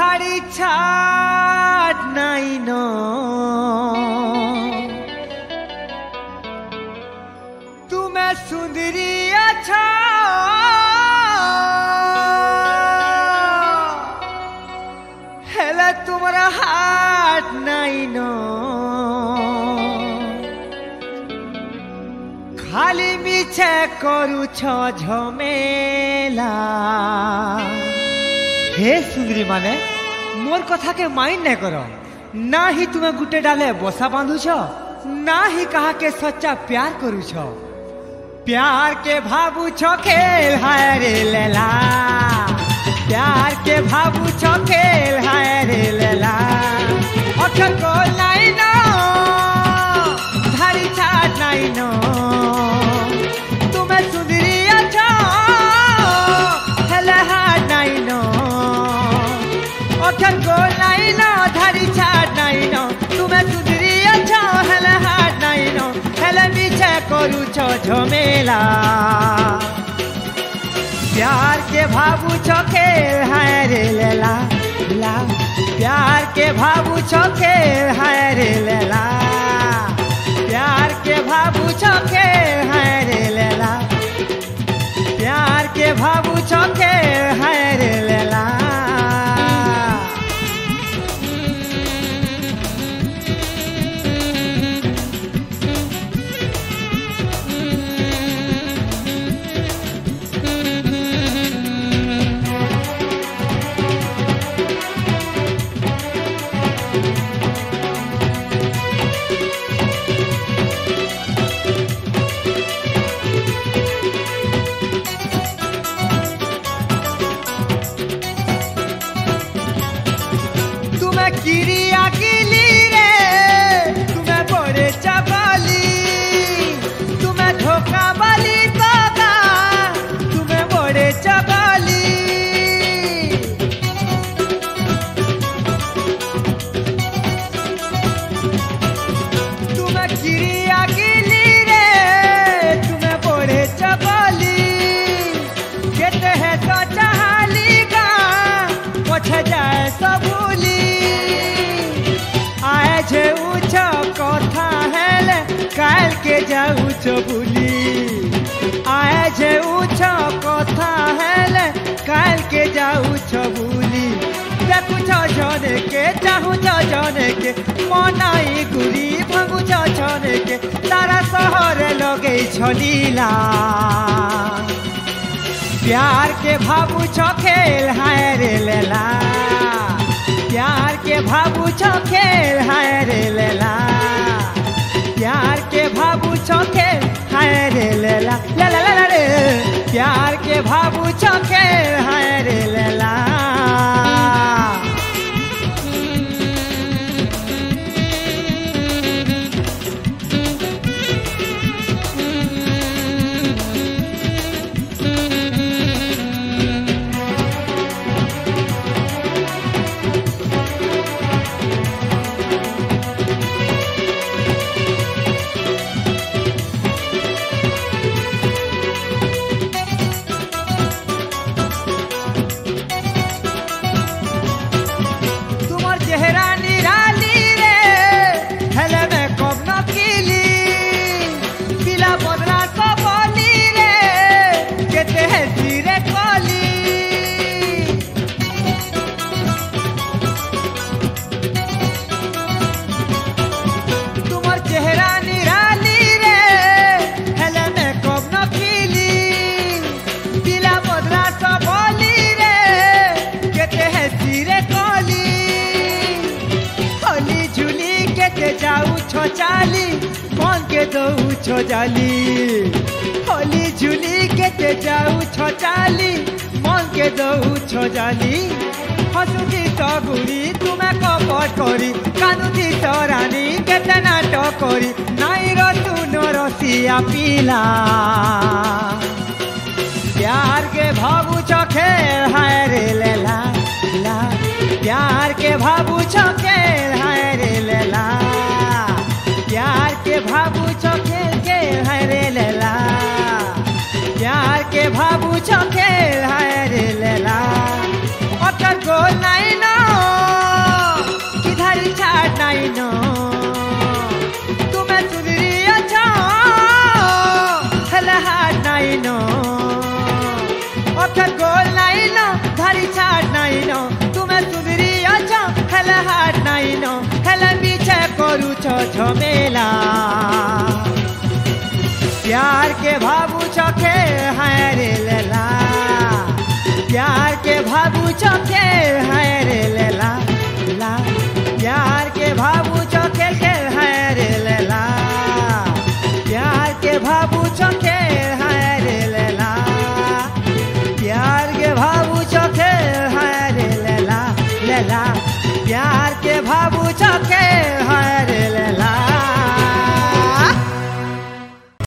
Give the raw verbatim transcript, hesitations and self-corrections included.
ধাড়ি ছাড় নাই ন তুমি সুন্দরী আছো হেলে তোমার হাট নাই ন খালি মিছে করুছ ঝমেলা हे सुंदरी माने मोर कथा के माइन नहीं करो ना ही तुम्हें गुटे डाले बसा बांधुछ ना ही कहा के सच्चा प्यार करुछ प्यार के भावुछ खेल हाय रे लेला प्यार के भावुछ खेल हाय रे लेला अखर को नहीं नो धारी छाड़ नहीं नो तुम्हें सुंदरी अच्छा हेले हाड़ नहीं नो अखर को नहीं नो धारी छाड़ नहीं नो तुम्हें सुधरी अच्छा हेले हाथ नहीं नो हेले मीछे करुछ झमेला प्यार के भावुछ खेल हाय रे लेला ला प्यार के भावुछ खेल हाय रे लेला प्यार के भावुछ खेल हाय रे लेला प्यार के भावुछ खेल हाय रे लेला किरिया किली रे तुम्हें बड़े चबाली तुम्हें धोखा बाली दादा तुम्हें बड़े चबाली तुम्हें किरिया किली रे तुम्हें बड़े चबाली कहते हैं तो चाहली का पछे जाए सबूली आए जे उच्च कथा हेले काल के जाऊच बुली आए जे उच्च कथा हेले काल के जाऊच बुली देखुछ जने के चाहुछ जने के मनाई गुरी भंगुछ जने के तारा शहर लगे छलीला प्यार के भावुछ खेल हाय रे लेला प्यार के भावुछ खेल हाय रे लेला प्यार के भावुछ खेल हाय रे लेला ला ला ला रे प्यार के भावुछ खेल हाय रे लेला चाली मन के दऊ छो जाली होली झुली के ते जाऊ छो चाली मन के दऊ छो जाली हसुची तो गुड़ी तुम्हें कपट करी कानुची तो रानी केते नाटक करी नाई रतु न रसिया पीला प्यार के भावुछ खेल हाय रे लेला ला प्यार के भावुछ खेल हाय रे लेला प्यार के भावुछ खेल खेल हाय रे लेला प्यार के भावुछ खेल हाय रे लेला अकर गोल नहीं ना নাই ন ধরি ছাড় নাই ন তুমি সুন্দরী অছ হেলে হাট নাই ন হেলে মিছে করুছ ঝমেলা प्यार के भाबू चखे हाय रे लेला प्यार के भाबू चखे हाय रे लेला ला प्यार के भाबू चखे के हाय रे लेला प्यार के भाबू चखे हाय रे लेला प्यार के भाबू चखे हाय रे लेला लेला प्यार के भाबू चखे हाय रे लेला